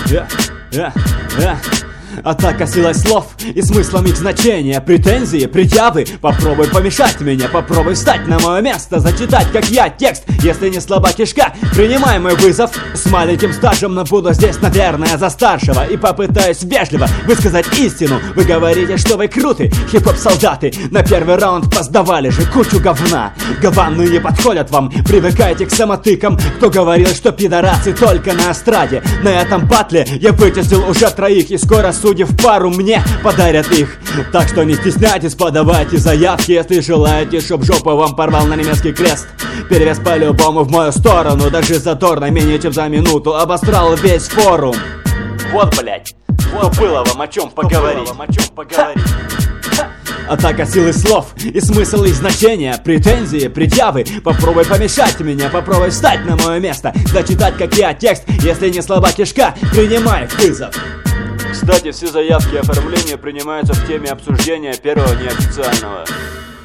Атака силой слов и смыслом их значения. Претензии, предъявы, попробуй помешать мне. Попробуй встать на мое место, зачитать как я текст. Если не слаба кишка, принимай мой вызов. С маленьким стажем, но буду здесь, наверное, за старшего. И попытаюсь вежливо высказать истину. Вы говорите, что вы круты, хип-хоп-солдаты. На первый раунд поздавали же кучу говна. Гаваны не подходят вам, привыкайте к самотыкам. Кто говорил, что пидорасы только на эстраде? На этом батле я вытеснил уже троих. И скоро судьи в пару мне подарят их. Так что не стесняйтесь, подавайте заявки, если желаете, чтоб жопу вам порвал на немецкий крест. Перевес по-любому в мою сторону, даже задорно, менее чем за минуту обосрал весь форум. Вот, блять, вот было вам о чем поговорить. Атака силы слов и смысл их значения. Претензии, предъявы, попробуй помешать меня. Попробуй встать на мое место, зачитать как я текст. Если не слаба кишка, принимай вызов. Кстати, все заявки и оформления принимаются в теме обсуждения первого неофициального.